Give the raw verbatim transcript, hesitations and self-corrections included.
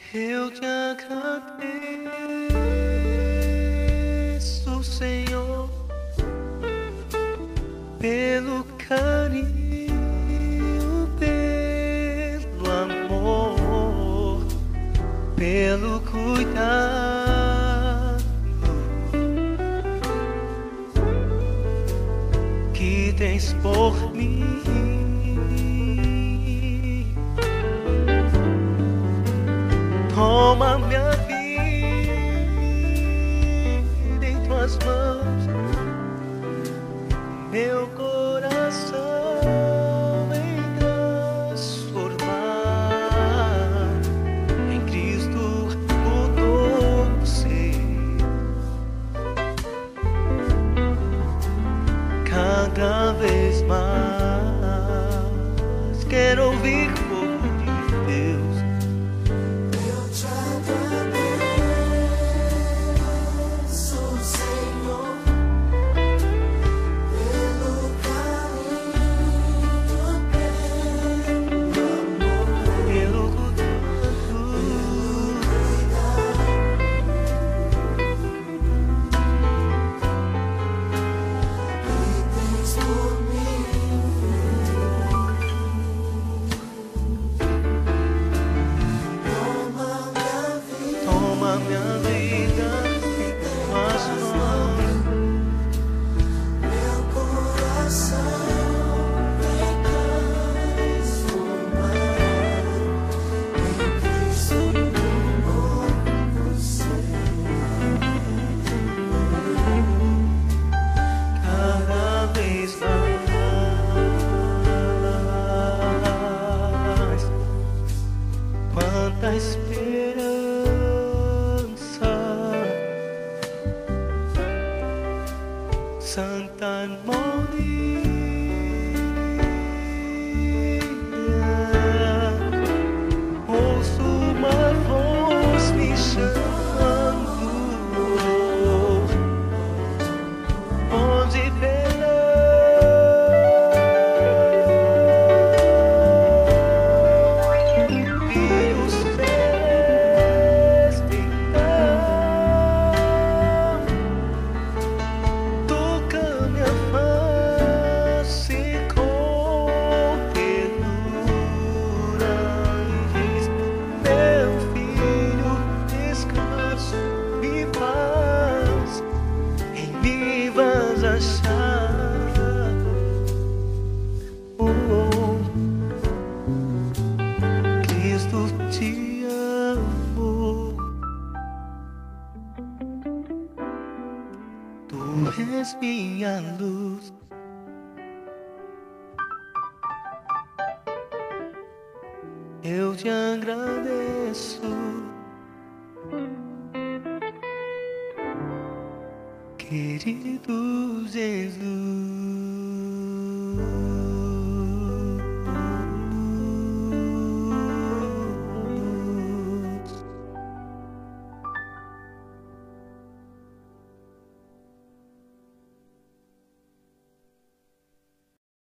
Eu te agradeço, Senhor, pelo carinho, pelo amor, pelo cuidado que tens por mim. Toma minha vida em tuas mãos, meu coração em transformar em Cristo o novo ser. Cada vez mais quero ouvir por Deus. Quanta esperança, Santa harmonia, ouço uma voz me chamando, onde te amo, tu és minha luz. Eu te agradeço, querido Jesus.